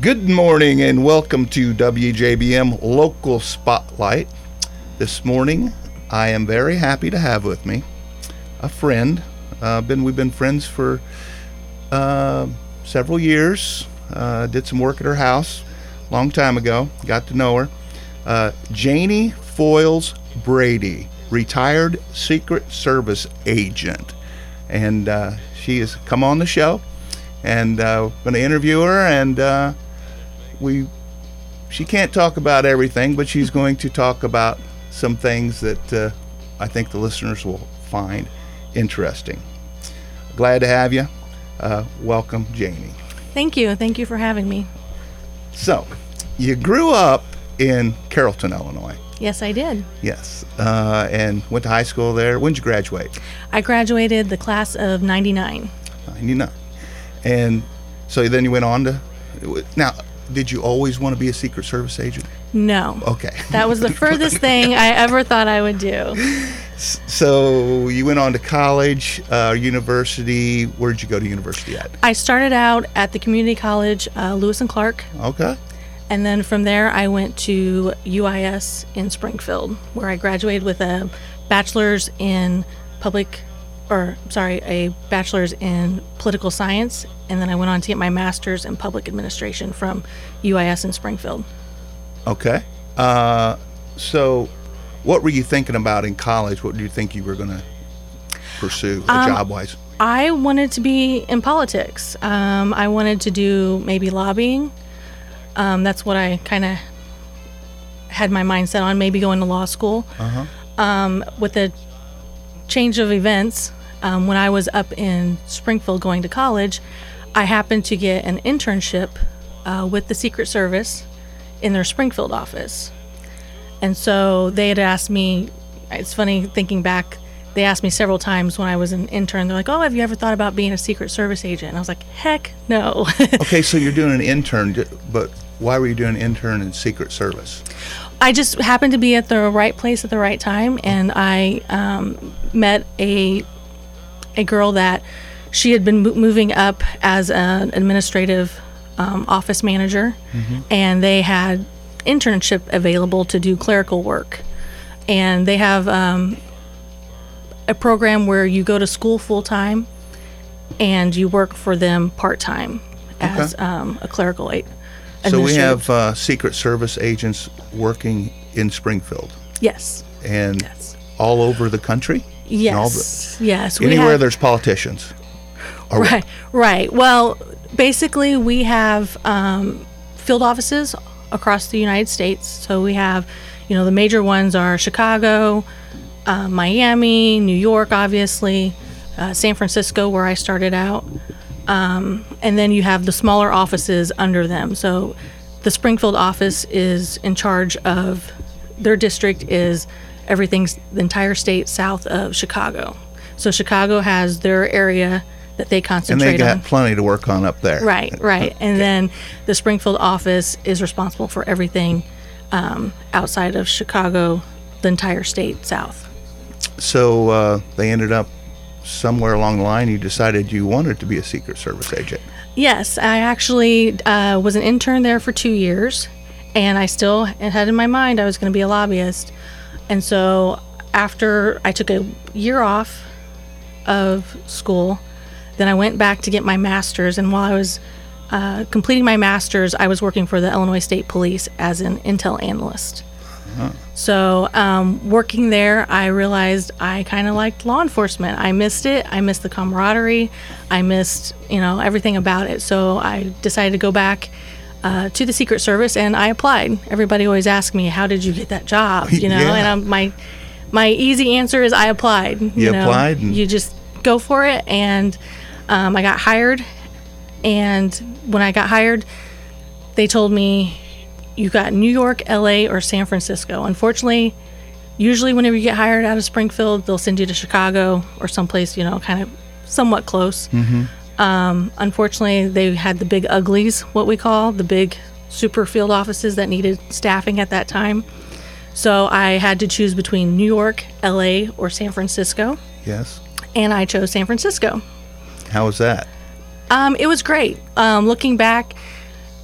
Good morning and welcome to WJBM Local Spotlight. This morning, I am very happy to have with me a friend. We've been friends for several years. Did some work at her house a long time ago. Got to know her. Janie Foyles Brady, retired Secret Service agent. And she has come on the show. And going to interview her, and she can't talk about everything, but she's going to talk about some things that I think the listeners will find interesting. Glad to have you. Welcome, Janie. Thank you. Thank you for having me. So, you grew up in Carrollton, Illinois. Yes, I did. Yes, and went to high school there. When did you graduate? I graduated the class of 99. 99. And so then you went on to, now, did you always want to be a Secret Service agent? No. Okay. That was the furthest thing I ever thought I would do. So you went on to college, university. Where did you go to university at? I started out at the community college, Lewis and Clark. Okay. And then from there, I went to UIS in Springfield, where I graduated with a bachelor's in a bachelor's in political science, and then I went on to get my master's in public administration from UIS in Springfield. Okay. So what were you thinking about in college? What do you think you were going to pursue job-wise? I wanted to be in politics. I wanted to do maybe lobbying. That's what I kind of had my mind set on, maybe going to law school. With the change of events, when I was up in Springfield going to college, I happened to get an internship with the Secret Service in their Springfield office. And so they had asked me, it's funny thinking back, they asked me several times when I was an intern, they're like, oh, have you ever thought about being a Secret Service agent? And I was like, heck no. Okay, so you're doing an intern, but why were you doing an intern in Secret Service? I just happened to be at the right place at the right time, and I met a girl that she had been moving up as an administrative office manager, and they had internship available to do clerical work. And they have a program where you go to school full-time and you work for them part-time as a clerical aide. So we have Secret Service agents working in Springfield. Yes. And all over the country? Yes. Yes. Anywhere there's politicians. Right. Well, basically we have field offices across the United States. So we have, the major ones are Chicago, Miami, New York, obviously, San Francisco, where I started out. And then you have the smaller offices under them. So the Springfield office is in charge of, their district is the entire state south of Chicago. So Chicago has their area that they concentrate on. And they got plenty to work on up there. Right. And then the Springfield office is responsible for everything outside of Chicago, the entire state south. So they ended up somewhere along the line, you decided you wanted to be a Secret Service agent. Yes, I actually was an intern there for 2 years, and I still had in my mind I was going to be a lobbyist. And so after I took a year off of school, then I went back to get my master's, and while I was completing my master's, I was working for the Illinois State Police as an intel analyst. So working there, I realized I kind of liked law enforcement. I missed it. I missed the camaraderie. I missed, everything about it. So I decided to go back to the Secret Service, and I applied. Everybody always asks me, how did you get that job? And my easy answer is I applied. You applied? You just go for it. And I got hired. And when I got hired, they told me, you got New York, LA, or San Francisco. Unfortunately, usually whenever you get hired out of Springfield, they'll send you to Chicago or someplace, kind of somewhat close. Unfortunately, they had the big uglies, what we call, the big super field offices that needed staffing at that time. So I had to choose between New York, LA, or San Francisco. Yes. And I chose San Francisco. How was that? It was great. Looking back,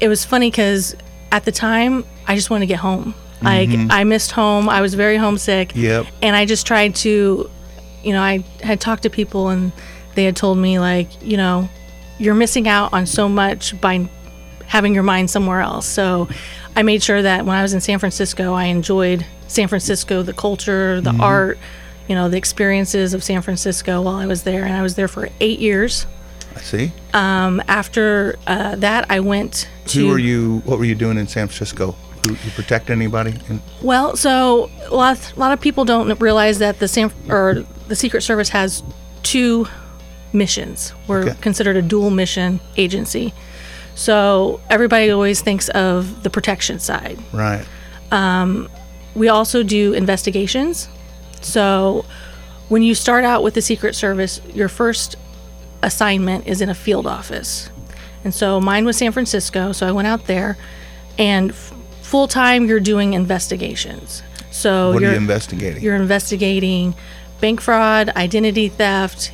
it was funny because at the time I just wanted to get home. Like I missed home. I was very homesick. Yep. And I just tried to, I had talked to people and they had told me like, you're missing out on so much by having your mind somewhere else. So I made sure that when I was in San Francisco, I enjoyed San Francisco, the culture, the art, the experiences of San Francisco while I was there. And I was there for 8 years. I see. After that, I went to... What were you doing in San Francisco? You protect anybody? Well, so a lot of people don't realize that the Secret Service has 2 missions. We're considered a dual mission agency. So everybody always thinks of the protection side. Right. We also do investigations. So when you start out with the Secret Service, your first assignment is in a field office. And so mine was San Francisco, so I went out there, and full time you're doing investigations. So what are you investigating? You're investigating bank fraud, identity theft,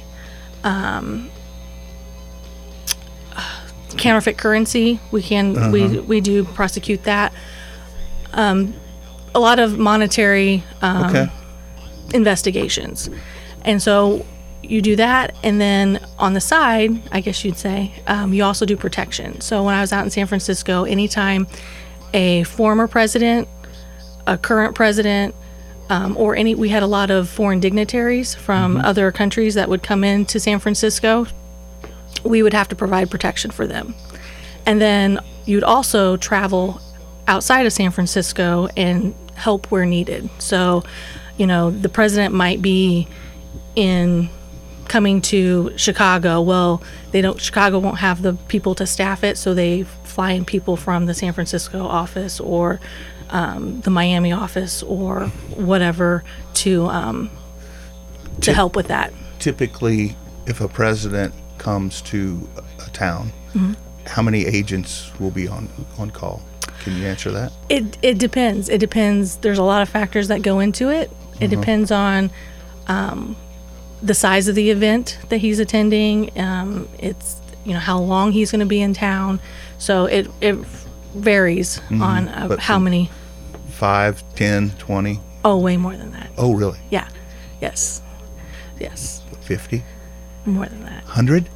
counterfeit currency. We do prosecute that. A lot of monetary investigations. And so you do that, and then on the side, I guess you'd say, you also do protection. So when I was out in San Francisco, anytime a former president, a current president, we had a lot of foreign dignitaries from other countries that would come into San Francisco, we would have to provide protection for them. And then you'd also travel outside of San Francisco and help where needed. So, the president might be coming to Chicago. Well, Chicago won't have the people to staff it, so they fly in people from the San Francisco office or the Miami office or whatever to help with that. Typically, if a president comes to a town, how many agents will be on call? Can you answer that? It depends. It depends. There's a lot of factors that go into it. It depends on the size of the event that he's attending. It's how long he's going to be in town. So it varies on how many. 5, 10, 20? Oh, way more than that. Oh, really? Yeah. Yes. 50? More than that. 100?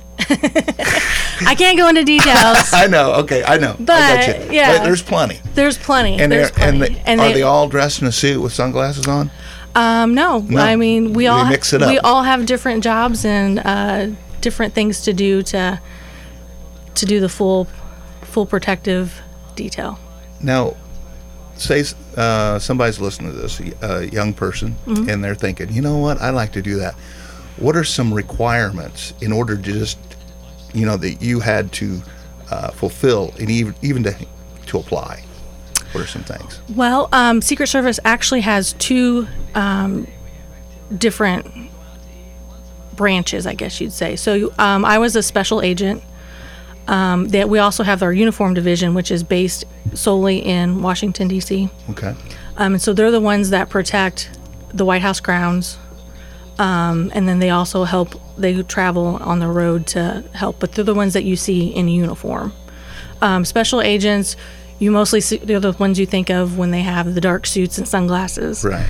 I can't go into details. I know. Okay, I know. But I got you. Yeah, but there's plenty. There's plenty. And are they all dressed in a suit with sunglasses on? No. I mean, we all mix it up. We all have different jobs and different things to do to do the full protective detail. Now, say somebody's listening to this, a young person, and they're thinking, you know what, I'd like to do that. What are some requirements in order to just, that you had to fulfill and even to apply? What are some things? Well, Secret Service actually has 2 different branches, I guess you'd say. So I was a special agent. That we also have our uniform division, which is based solely in Washington, D.C. Okay. And so they're the ones that protect the White House grounds. And then they also they travel on the road to help, but they're the ones that you see in uniform. Special agents, you mostly see, they're the ones you think of when they have the dark suits and sunglasses. Right.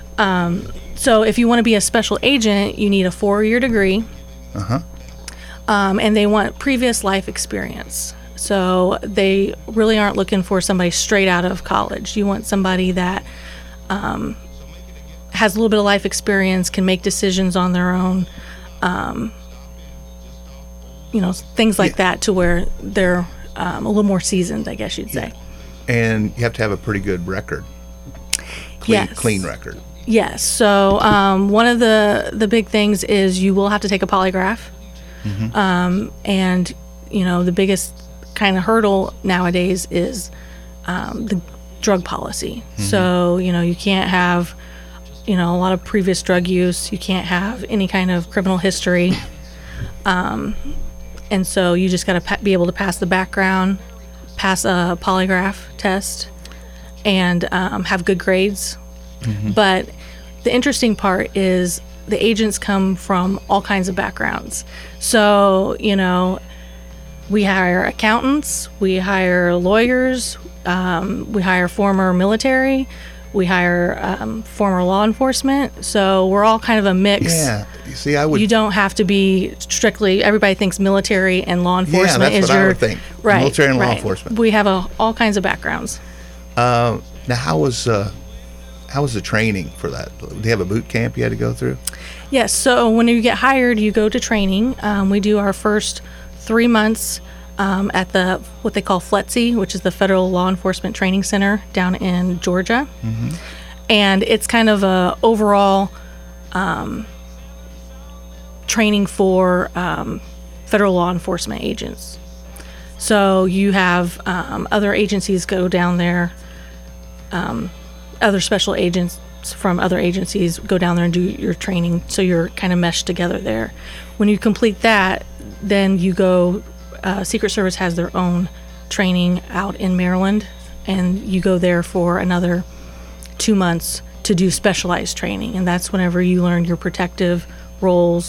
So if you want to be a special agent, you need a 4-year degree. And they want previous life experience. So they really aren't looking for somebody straight out of college. You want somebody that has a little bit of life experience, can make decisions on their own, things like that, to where they're a little more seasoned, I guess you'd say. And you have to have a pretty good record. Clean record. Yes. So one of the big things is you will have to take a polygraph. And, the biggest kind of hurdle nowadays is the drug policy. So, you can't have, a lot of previous drug use. You can't have any kind of criminal history. And so you just got to be able to pass the background, pass a polygraph test, and have good grades. But the interesting part is the agents come from all kinds of backgrounds. So, We hire accountants, we hire lawyers, we hire former military, we hire former law enforcement. So we're all kind of a mix. Yeah. You see, I would. You don't have to be strictly. Everybody thinks military and law enforcment that's is what your I would think. right. Military and law right. enforcement. We have all kinds of backgrounds. Now, how was the training for that? Do you have a boot camp you had to go through? Yes. So when you get hired, you go to training. We do our first 3 months at the what they call FLETC, which is the Federal Law Enforcement Training Center down in Georgia, and it's kind of a overall training for federal law enforcement agents. So you have other agencies go down there, other special agents from other agencies go down there and do your training, so you're kind of meshed together there. When you complete that, then you go, Secret Service has their own training out in Maryland, and you go there for another 2 months to do specialized training, and that's whenever you learn your protective roles,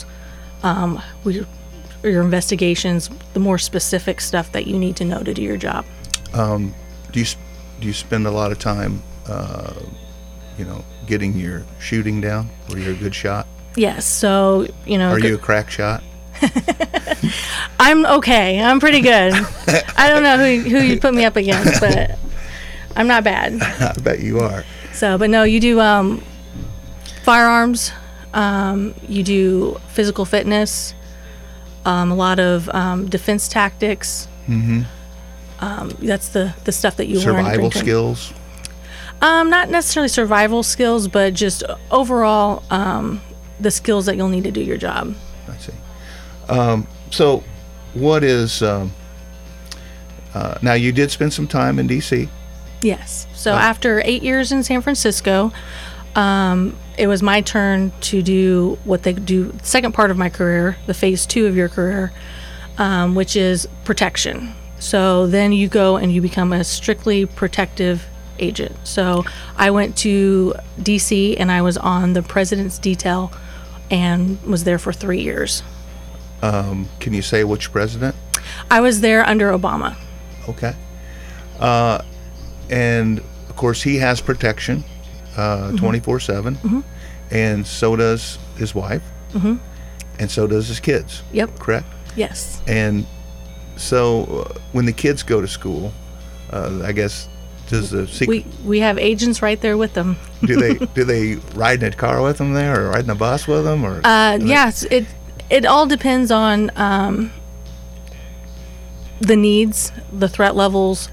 your investigations, the more specific stuff that you need to know to do your job. Do you spend a lot of time, getting your shooting down? Were you a good shot? Yes. So, Are you a crack shot? I'm okay. I'm pretty good. I don't know who you put me up against, but I'm not bad. I bet you are. So, but no, you do firearms. You do physical fitness. A lot of defense tactics. Mm-hmm. That's the stuff that you learn. Survival skills. Not necessarily survival skills, but just overall the skills that you'll need to do your job. I see. So what is now you did spend some time in DC? Yes. So after 8 years in San Francisco, it was my turn to do what they do, second part of my career, the phase 2 of your career, which is protection. So then you go and you become a strictly protective agent. So I went to DC and I was on the president's detail and was there for 3 years. Can you say which president? I was there under Obama. Okay. And of course he has protection 24/7, and so does his wife, and so does his kids. Yep. Correct? Yes. And so when the kids go to school, I guess, does the secret... We have agents right there with them. do they ride in a car with them there, or ride in a bus with them, or? Yes, it all depends on the needs, the threat levels.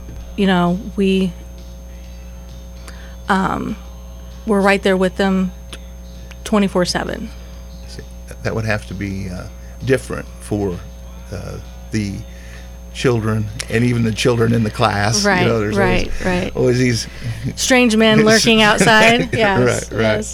We're right there with them 24/7. That would have to be different for the children, and even the children in the class. Right, There's right. always these strange men lurking outside. Yes, right. Yes.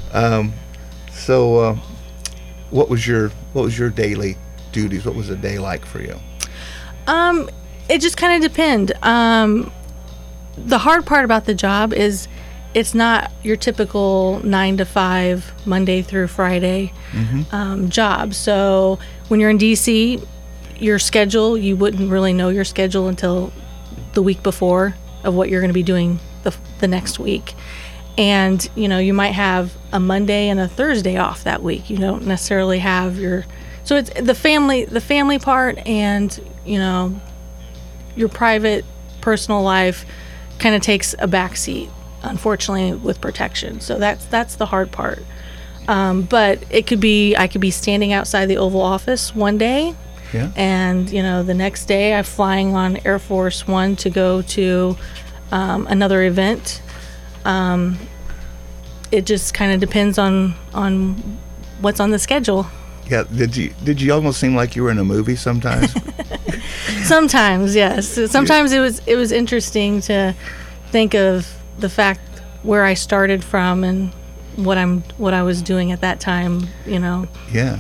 So, what was your daily duties? What was a day like for you? It just kind of depend. The hard part about the job is it's not your typical 9 to 5 Monday through Friday job. So when you're in DC, your schedule, you wouldn't really know your schedule until the week before of what you're going to be doing the next week. And you might have a Monday and a Thursday off that week. You don't necessarily have so it's the family part, and your private personal life kind of takes a backseat, unfortunately, with protection. So that's the hard part. But I could be standing outside the Oval Office one day, and the next day I'm flying on Air Force One to go to another event. It just kind of depends on what's on the schedule. Yeah. Did you almost seem like you were in a movie sometimes? Sometimes, yes. Sometimes it was interesting to think of the fact where I started from and what I was doing at that time. Yeah.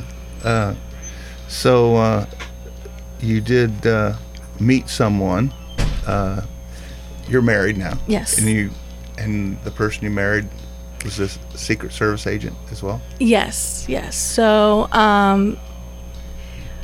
So you did meet someone. You're married now. Yes. And the person you married was a Secret Service agent as well? Yes. So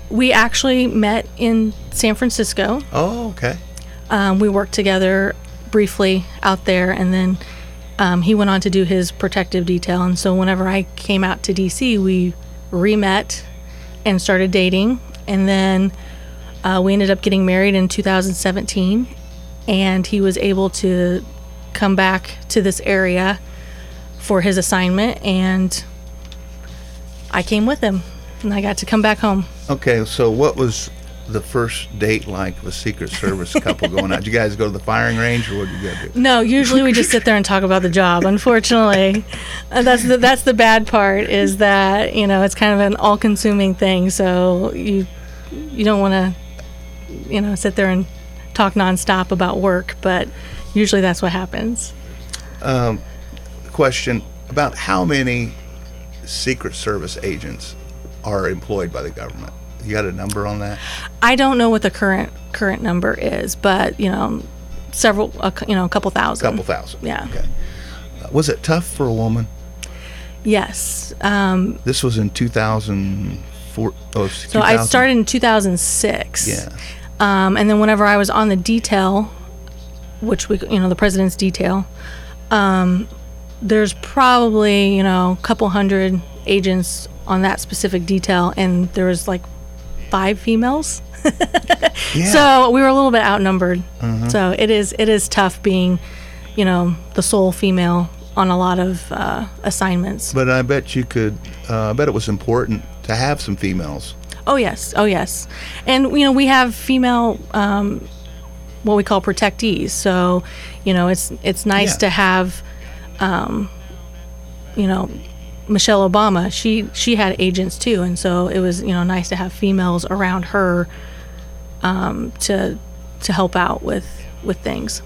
We actually met in San Francisco. Oh, okay. We worked together briefly out there, and then he went on to do his protective detail. And so whenever I came out to DC, we re-met and started dating. And then we ended up getting married in 2017, and he was able to come back to this area for his assignment, and I came with him, and I got to come back home. Okay, so what was the first date like with Secret Service couple going out? Did you guys go to the firing range, or what did you guys do? No, usually we just sit there and talk about the job. Unfortunately, that's the bad part, is that it's kind of an all-consuming thing. So you don't want to sit there and talk nonstop about work, but usually that's what happens. Question about how many Secret Service agents are employed by the government. You got a number on that? I don't know what the current number is, but several, a couple thousand. Couple thousand. Yeah. Okay. Was it tough for a woman? Yes. This was in 2004. So I started in 2006. Yeah. And then whenever I was on the detail, which the president's detail, there's probably a couple hundred agents on that specific detail, and there was like 5 females. Yeah. So we were a little bit outnumbered. Mm-hmm. So it is tough being the sole female on a lot of assignments. But I bet you could. I bet it was important to have some females. Oh yes, and we have female what we call protectees. So it's nice to have Michelle Obama. She had agents too, and so it was nice to have females around her to help out with things.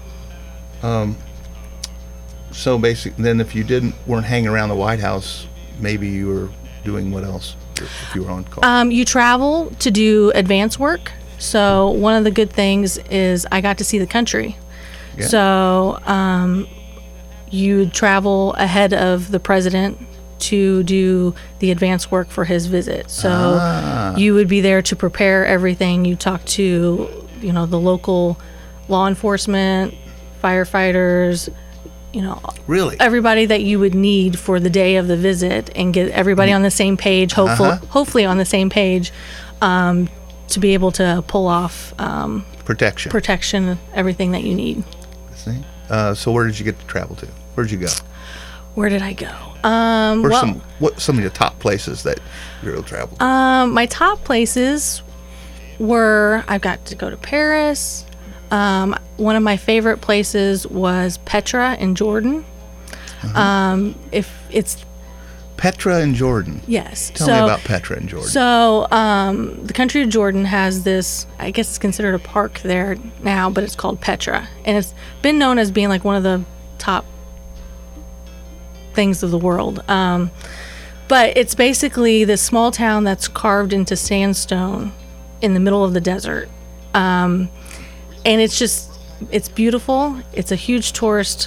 So basically, then if you weren't hanging around the White House, maybe you were doing what else if you were on call? You travel to do advance work. So one of the good things is I got to see the country. Yeah. So you would travel ahead of the president to do the advance work for his visit. So you would be there to prepare everything. You talk to the local law enforcement, firefighters, Really? everybody that you would need for the day of the visit, and get everybody on the same page, hopefully on the same page, to be able to pull off protection, everything that you need. See? So where did you get to travel to? Where'd you go? Where did I go? Some of the top places that you were able to travel to? My top places were, I got to go to Paris. One of my favorite places was Petra in Jordan. If it's Petra in Jordan. Yes. Tell me about Petra in Jordan. So the country of Jordan has this, I guess it's considered a park there now, but it's called Petra. And it's been known as being like one of the top things of the world. But it's basically this small town that's carved into sandstone in the middle of the desert. And it's beautiful. It's a huge tourist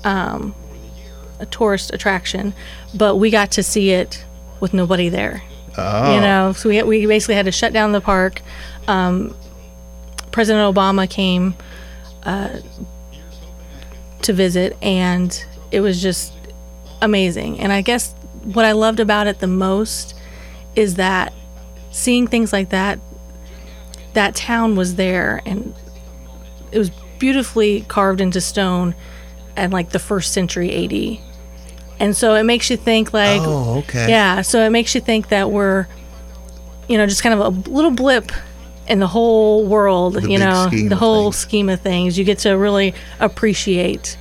attraction, but we got to see it with nobody there. Oh. So we basically had to shut down the park. President Obama came to visit, and it was just amazing. And I guess what I loved about it the most is that seeing things like that town was there, and it was beautifully carved into stone at like the 1st century AD. And so it makes you think like, oh, okay. Yeah, so it makes you think that we're, just kind of a little blip in the whole world, the whole scheme of things. You get to really appreciate,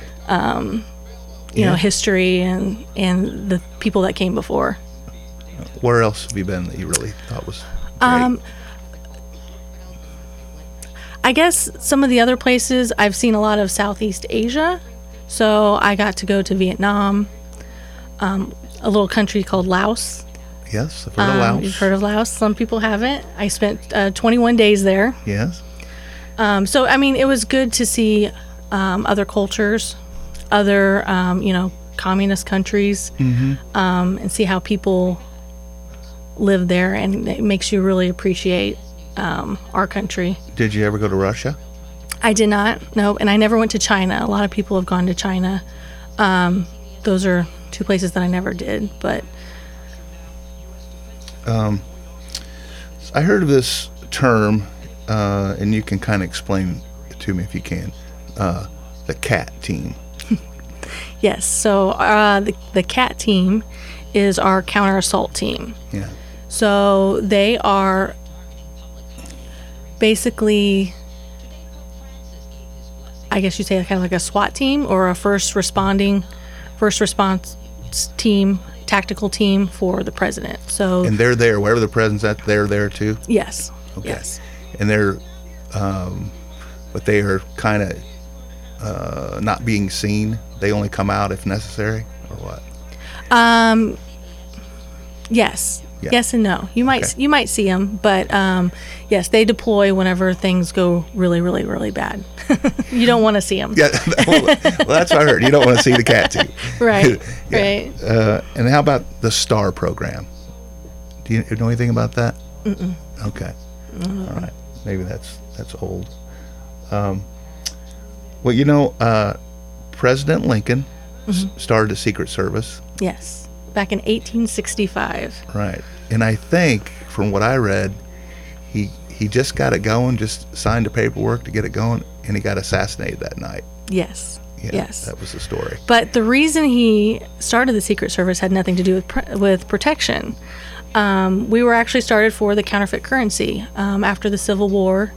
history and the people that came before. Where else have you been that you really thought was great? I guess some of the other places, I've seen a lot of Southeast Asia. So I got to go to Vietnam, a little country called Laos. Yes, I've heard of Laos. You've heard of Laos. Some people haven't. I spent 21 days there. Yes. So, it was good to see other cultures, other, communist countries, and see how people lived there, and it makes you really appreciate our country. Did you ever go to Russia? I did not, no, and I never went to China. A lot of people have gone to China. Those are two places that I never did, but I heard of this term, and you can kind of explain it to me if you can. The CAT team. yes. So the CAT team is our counter assault team. Yeah. So they are basically, I guess you'd say, kind of like a SWAT team or a first response team, tactical team for the president. So And they're there wherever the president's at. They're there too. yes, Okay. yes, And they're, but they are kind of not being seen. They only come out if necessary, or what? yes, Yeah. yes, and no. You might Okay. you might see them, but yes, they deploy whenever things go really, really, really bad. You don't want to see them. Yeah. Well, that's what I heard. You don't want to see the CAT team. Right, Yeah. right. And how about the STAR program? Do you know anything about that? Mm-mm. Okay. All right. Maybe that's old. Well, you know, President Lincoln started the Secret Service. Yes, back in 1865. Right. And I think, from what I read, he just got it going, just signed the paperwork to get it going, and he got assassinated that night. Yes. Yeah, Yes. That was the story. But the reason he started the Secret Service had nothing to do with protection. We were actually started for the counterfeit currency. After the Civil War,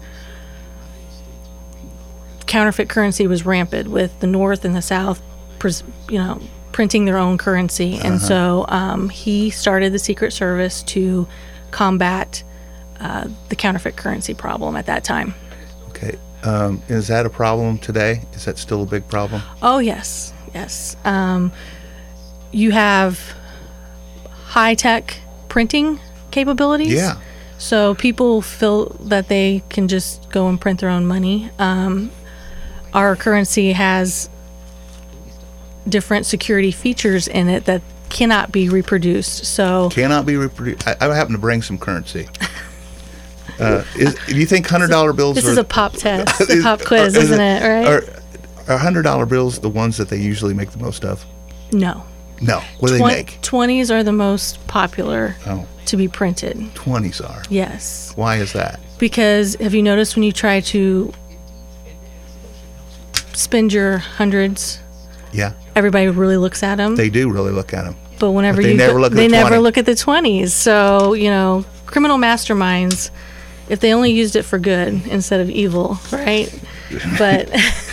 counterfeit currency was rampant with the North and the South, printing their own currency. And so he started the Secret Service to combat the counterfeit currency problem at that time. Okay. Is that a problem today? Is that still a big problem? Oh, yes, yes. You have high-tech printing capabilities. Yeah. So people feel that they can just go and print their own money. Our currency has different security features in it that cannot be reproduced. So Cannot be reproduced. I happen to bring some currency. Do you think $100 bills this are... is a pop test, a pop quiz, isn't it? Right? Are $100 bills the ones that they usually make the most of? No. No. What do they make? 20s are the most popular Oh, to be printed. 20s are. Yes. Why is that? Because have you noticed when you try to spend your hundreds, Yeah, everybody really looks at them? they do really look at them. But whenever But they you never look at they the never 20. look at the 20s. So, criminal masterminds, if they only used it for good instead of evil, right? But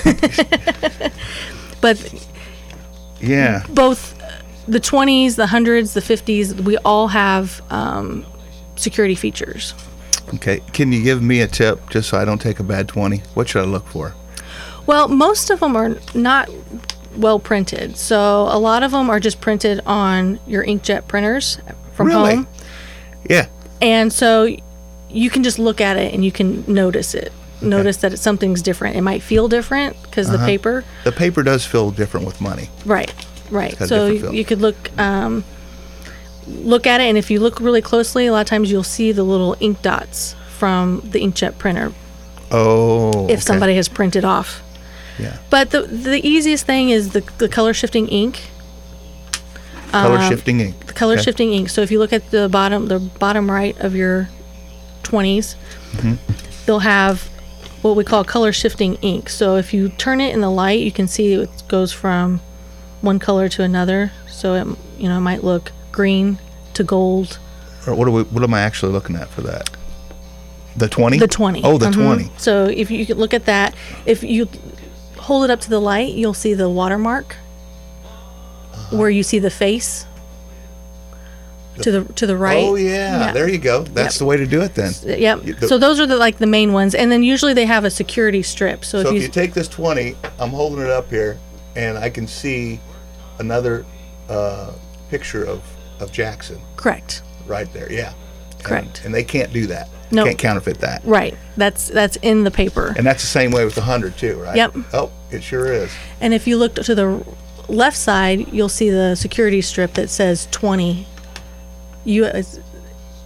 but Yeah. both the 20s, the hundreds, the 50s, we all have security features. Okay. Can you give me a tip just so I don't take a bad 20? What should I look for? Well, most of them are not well printed. So a lot of them are just printed on your inkjet printers from Really? home. Yeah. And so you can just look at it and you can notice it. Notice that something's different. It might feel different because the paper. The paper does feel different with money. Right, right. It's got a So different feel. you could look at it, and if you look really closely, a lot of times you'll see the little ink dots from the inkjet printer Oh. if somebody has printed off. Yeah. But the easiest thing is the color shifting ink. Color shifting ink. The color Okay. shifting ink. So if you look at the bottom right of your 20s, they'll have what we call color shifting ink. So if you turn it in the light, you can see it goes from one color to another. So it might look green to gold. Or what am I actually looking at for that? The 20? The 20. Oh, the 20. So if you could look at that, if you hold it up to the light, you'll see the watermark where you see the face to the right. Oh, yeah. There you go. That's Yep. the way to do it then. Yep. So those are the main ones, and then usually they have a security strip. So, So if if you take this 20, I'm holding it up here, and I can see another picture of Jackson correct, right there. Yeah. Correct. And they can't do that. No. Can't counterfeit that. right. That's in the paper. And that's the same way with the 100 too, right? Yep. Oh, it sure is. And if you look to the left side, you'll see the security strip that says 20.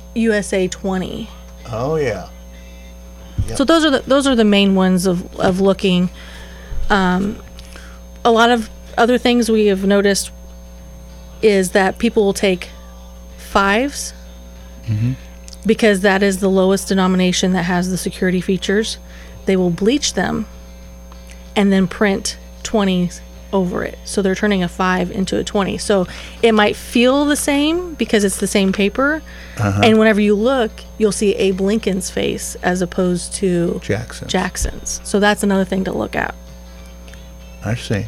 USA 20. Oh yeah. Yep. So those are the main ones of looking. A lot of other things we have noticed is that people will take 5s because that is the lowest denomination that has the security features. They will bleach them and then print 20s over it. So they're turning a 5 into a 20. So it might feel the same because it's the same paper. And whenever you look, you'll see Abe Lincoln's face as opposed to Jackson's. So that's another thing to look at. I see.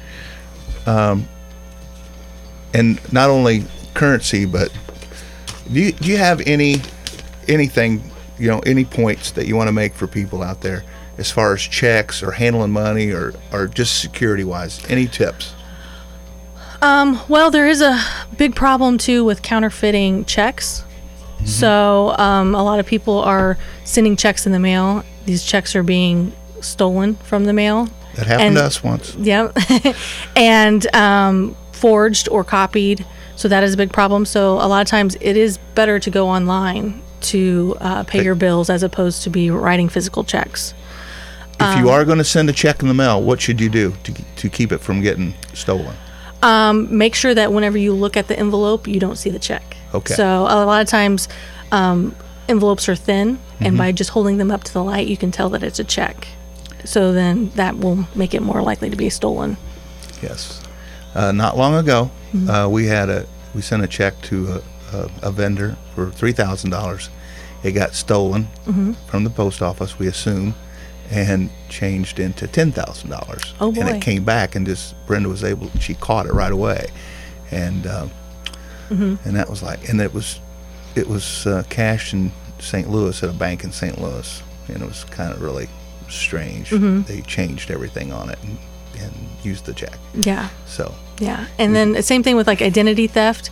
And not only currency, but do you have anything, any points that you want to make for people out there as far as checks or handling money or just security wise? Any tips? Well, there is a big problem too with counterfeiting checks. So a lot of people are sending checks in the mail. These checks are being stolen from the mail. That happened to us once. Yeah. And forged or copied. So that is a big problem. So a lot of times it is better to go online to pay your bills as opposed to be writing physical checks. If you are going to send a check in the mail, what should you do to keep it from getting stolen? Make sure that whenever you look at the envelope, you don't see the check. Okay. So a lot of times envelopes are thin, and by just holding them up to the light, you can tell that it's a check. So then that will make it more likely to be stolen. Yes. Not long ago, we sent a check to a vendor for $3,000. It got stolen from the post office, we assume, and changed into $10,000. Oh boy. And it came back, and Brenda was she caught it right away, and that was and it was cashed in St. Louis at a bank in St. Louis, and it was kind of really strange. They changed everything on it and used the check. Yeah. So. Yeah, and then the same thing with like identity theft.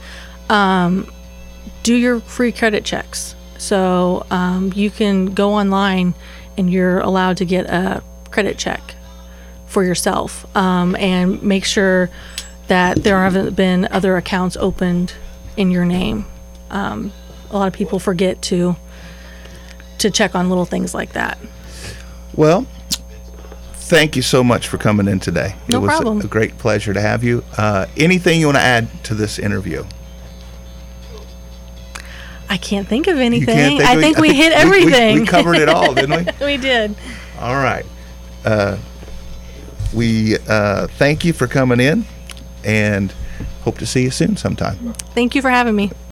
Do your free credit checks. So you can go online and you're allowed to get a credit check for yourself, and make sure that there haven't been other accounts opened in your name. A lot of people forget to check on little things like that. Well, thank you so much for coming in today. No problem. It was a great pleasure to have you. Anything you want to add to this interview? I can't think of anything. I think we hit everything. We covered it all, didn't we? We did. All right. We thank you for coming in, and hope to see you soon sometime. Thank you for having me.